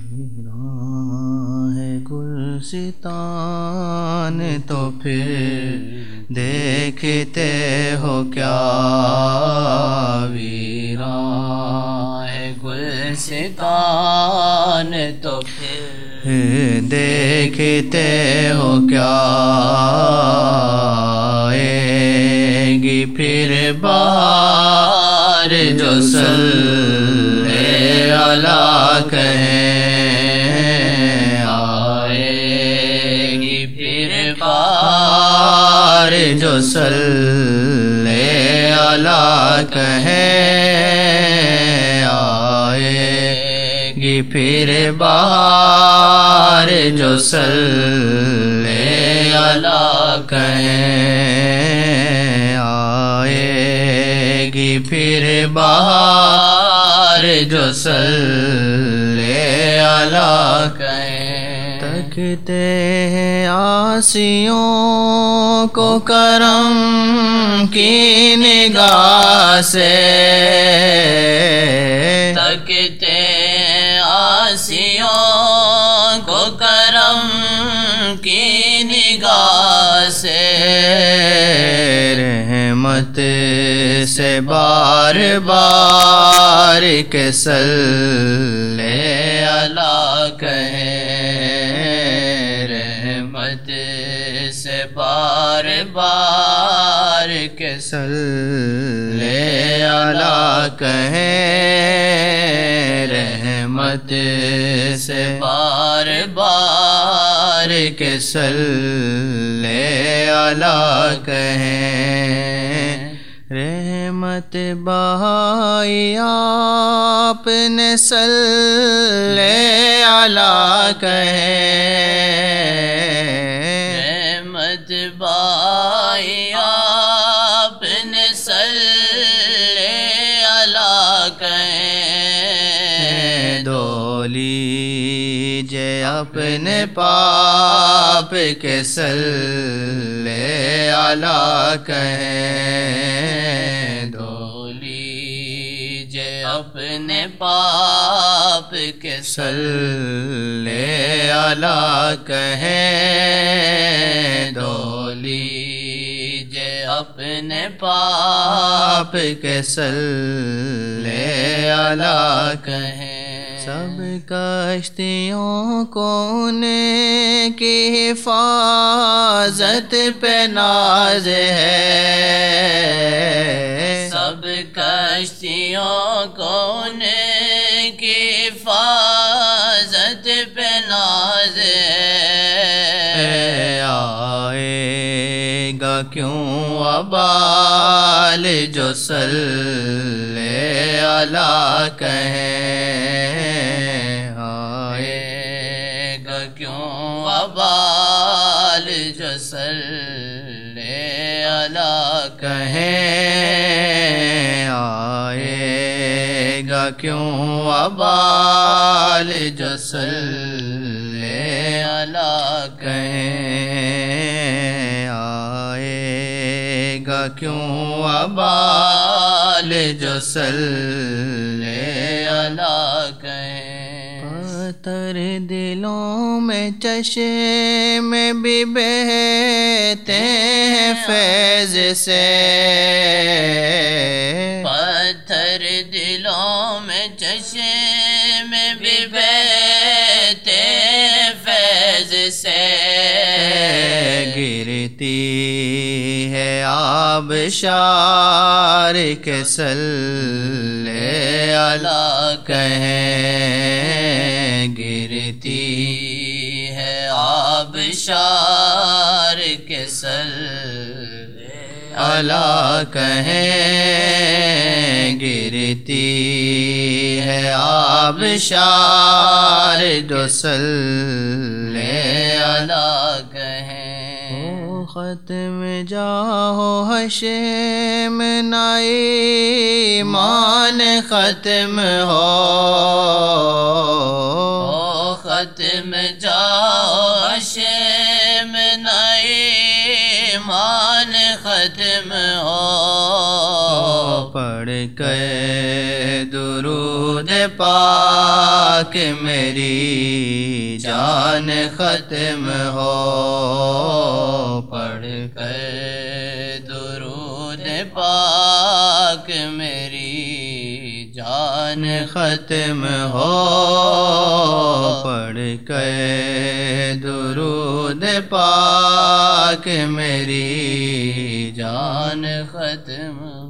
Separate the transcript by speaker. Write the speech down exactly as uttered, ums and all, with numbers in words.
Speaker 1: ویراں ہے گلستان تو پھر دیکھتے ہو کیا، ویراں ہے گلستان تو پھر دیکھتے ہو کیا، آئے گی پھر بہار جو صلی اللہ کہیں، آئے گی پھر بہار جو صلی اللہ کہیں، آئے گی پھر بہار جو صلی اللہ کہیں، آئے گی پھر بہار جو صلی اللہ کہیں۔ تکتے ہیں عاصیوں کو کرم کی نگاہ سے، تکتے ہیں عاصیوں کو کرم کی نگاہ سے، رحمت سے بار بار کے صلی اللہ کہیں، رحمت سے بار بار کے صلی اللہ کہیں، رحمت سے بار بار کے صلی اللہ کہیں، رحمت بہائی آپ نے صلی اللہ کہیں، رحمت بہائی آپ نے صلی اللہ کہیں، دو لیجے اپنے پاپ کے صلی اللہ کہیں، دو لیجے اپنے پاپ کے صلی اللہ کہیں، دو لیجے اپنے پاپ کے صلی اللہ کہیں۔ سب کشتیوں کو ان کی حفاظت پہ ناز ہے، سب کشتیوں کو ان کی حفاظت پہ ناز ہے، آئے گا کیوں وبال جو صلی اللہ کہیں، آئے گا کیوں وبال جو صلی اللہ کہیں، آئے گا کیوں وبال جو صلی اللہ کہیں، آئے گا کیوں وبال جو صلی اللہ کہیں۔ پتھر دلوں میں چشم بھی بہتے ہیں فیض سے، پتھر دلوں میں چشم بھی بہتے ہیں فیض سے، گرتی ہے آبشار کے صلی اللہ کہیں، گرتی ہے آبشار کے صلی اللہ کہیں، گرتی ہے آبشار جو صلی اللہ کہیں۔ ختم جاؤ حشم نہ ایمان ختم ہو، ختم جاؤ حشم نہ ایمان ختم ہو، پڑھ کے درود پاک میری جان ختم ہو، پڑھ کے درود پاک میری جان ختم ہو، پڑھ کے درود پاک میری جان ختم